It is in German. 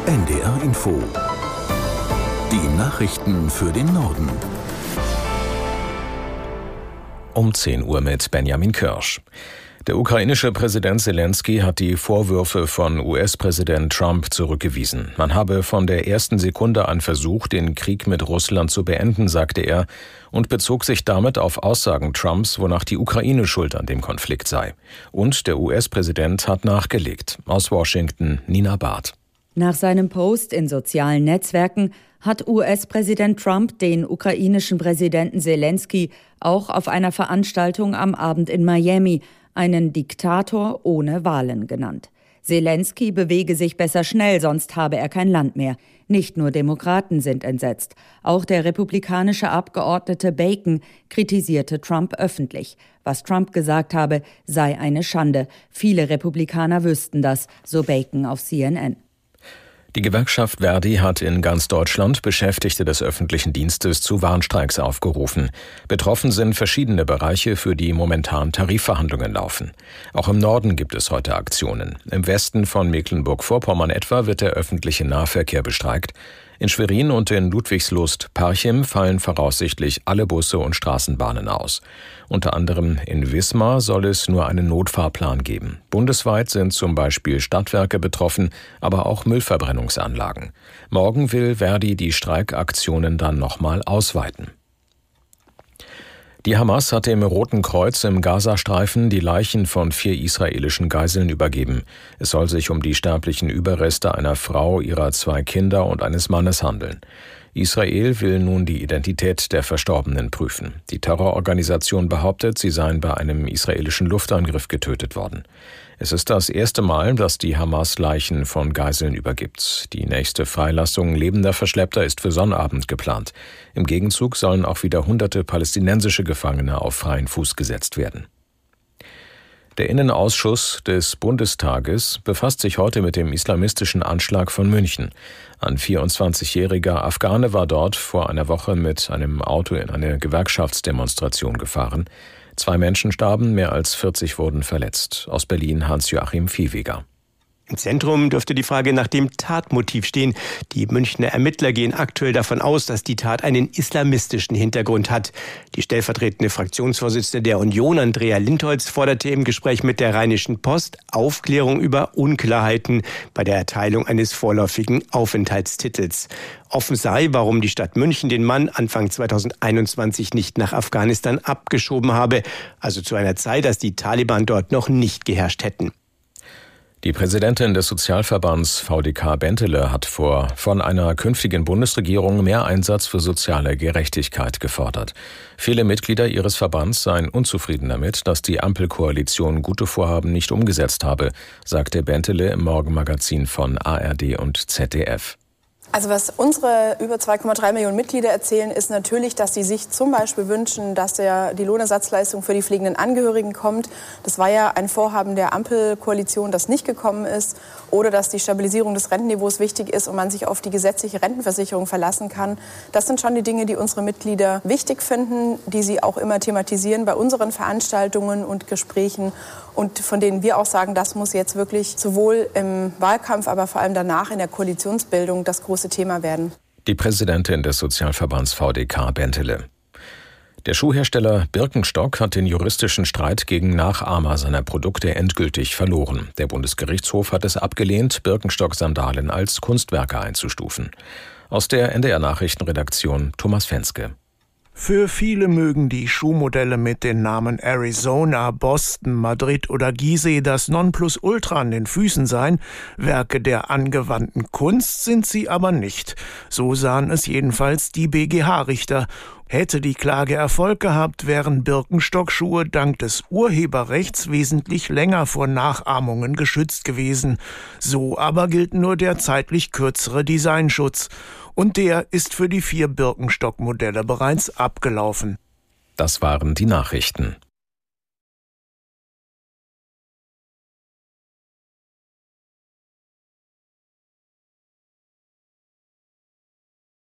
NDR Info. Die Nachrichten für den Norden. Um 10 Uhr mit Benjamin Kirsch. Der ukrainische Präsident Zelensky hat die Vorwürfe von US-Präsident Trump zurückgewiesen. Man habe von der ersten Sekunde an versucht, den Krieg mit Russland zu beenden, sagte er, und bezog sich damit auf Aussagen Trumps, wonach die Ukraine schuld an dem Konflikt sei. Und der US-Präsident hat nachgelegt. Aus Washington, Nina Barth. Nach seinem Post in sozialen Netzwerken hat US-Präsident Trump den ukrainischen Präsidenten Zelensky auch auf einer Veranstaltung am Abend in Miami einen Diktator ohne Wahlen genannt. Zelensky bewege sich besser schnell, sonst habe er kein Land mehr. Nicht nur Demokraten sind entsetzt. Auch der republikanische Abgeordnete Bacon kritisierte Trump öffentlich. Was Trump gesagt habe, sei eine Schande. Viele Republikaner wüssten das, so Bacon auf CNN. Die Gewerkschaft Verdi hat in ganz Deutschland Beschäftigte des öffentlichen Dienstes zu Warnstreiks aufgerufen. Betroffen sind verschiedene Bereiche, für die momentan Tarifverhandlungen laufen. Auch im Norden gibt es heute Aktionen. Im Westen von Mecklenburg-Vorpommern etwa wird der öffentliche Nahverkehr bestreikt. In Schwerin und in Ludwigslust-Parchim fallen voraussichtlich alle Busse und Straßenbahnen aus. Unter anderem in Wismar soll es nur einen Notfahrplan geben. Bundesweit sind zum Beispiel Stadtwerke betroffen, aber auch Müllverbrennungsanlagen. Morgen will Verdi die Streikaktionen dann nochmal ausweiten. Die Hamas hat dem Roten Kreuz im Gazastreifen die Leichen von 4 israelischen Geiseln übergeben. Es soll sich um die sterblichen Überreste einer Frau, ihrer 2 Kinder und eines Mannes handeln. Israel will nun die Identität der Verstorbenen prüfen. Die Terrororganisation behauptet, sie seien bei einem israelischen Luftangriff getötet worden. Es ist das erste Mal, dass die Hamas Leichen von Geiseln übergibt. Die nächste Freilassung lebender Verschleppter ist für Sonnabend geplant. Im Gegenzug sollen auch wieder hunderte palästinensische Gefangene auf freien Fuß gesetzt werden. Der Innenausschuss des Bundestages befasst sich heute mit dem islamistischen Anschlag von München. Ein 24-jähriger Afghane war dort vor einer Woche mit einem Auto in eine Gewerkschaftsdemonstration gefahren. 2 Menschen starben, mehr als 40 wurden verletzt. Aus Berlin Hans-Joachim Viehweger. Im Zentrum dürfte die Frage nach dem Tatmotiv stehen. Die Münchner Ermittler gehen aktuell davon aus, dass die Tat einen islamistischen Hintergrund hat. Die stellvertretende Fraktionsvorsitzende der Union, Andrea Lindholz, forderte im Gespräch mit der Rheinischen Post Aufklärung über Unklarheiten bei der Erteilung eines vorläufigen Aufenthaltstitels. Offen sei, warum die Stadt München den Mann Anfang 2021 nicht nach Afghanistan abgeschoben habe, also zu einer Zeit, als die Taliban dort noch nicht geherrscht hätten. Die Präsidentin des Sozialverbands VDK Bentele hat von einer künftigen Bundesregierung mehr Einsatz für soziale Gerechtigkeit gefordert. Viele Mitglieder ihres Verbands seien unzufrieden damit, dass die Ampelkoalition gute Vorhaben nicht umgesetzt habe, sagte Bentele im Morgenmagazin von ARD und ZDF. Also was unsere über 2,3 Millionen Mitglieder erzählen, ist natürlich, dass sie sich zum Beispiel wünschen, dass die Lohnersatzleistung für die pflegenden Angehörigen kommt. Das war ja ein Vorhaben der Ampelkoalition, das nicht gekommen ist. Oder dass die Stabilisierung des Rentenniveaus wichtig ist und man sich auf die gesetzliche Rentenversicherung verlassen kann. Das sind schon die Dinge, die unsere Mitglieder wichtig finden, die sie auch immer thematisieren bei unseren Veranstaltungen und Gesprächen. Und von denen wir auch sagen, das muss jetzt wirklich sowohl im Wahlkampf, aber vor allem danach in der Koalitionsbildung das große Thema werden. Die Präsidentin des Sozialverbands VDK Bentele. Der Schuhhersteller Birkenstock hat den juristischen Streit gegen Nachahmer seiner Produkte endgültig verloren. Der Bundesgerichtshof hat es abgelehnt, Birkenstock-Sandalen als Kunstwerke einzustufen. Aus der NDR-Nachrichtenredaktion Thomas Fenske. Für viele mögen die Schuhmodelle mit den Namen Arizona, Boston, Madrid oder Gizeh das Nonplusultra an den Füßen sein. Werke der angewandten Kunst sind sie aber nicht. So sahen es jedenfalls die BGH-Richter. Hätte die Klage Erfolg gehabt, wären Birkenstock-Schuhe dank des Urheberrechts wesentlich länger vor Nachahmungen geschützt gewesen. So aber gilt nur der zeitlich kürzere Designschutz. Und der ist für die 4 Birkenstock-Modelle bereits abgelaufen. Das waren die Nachrichten.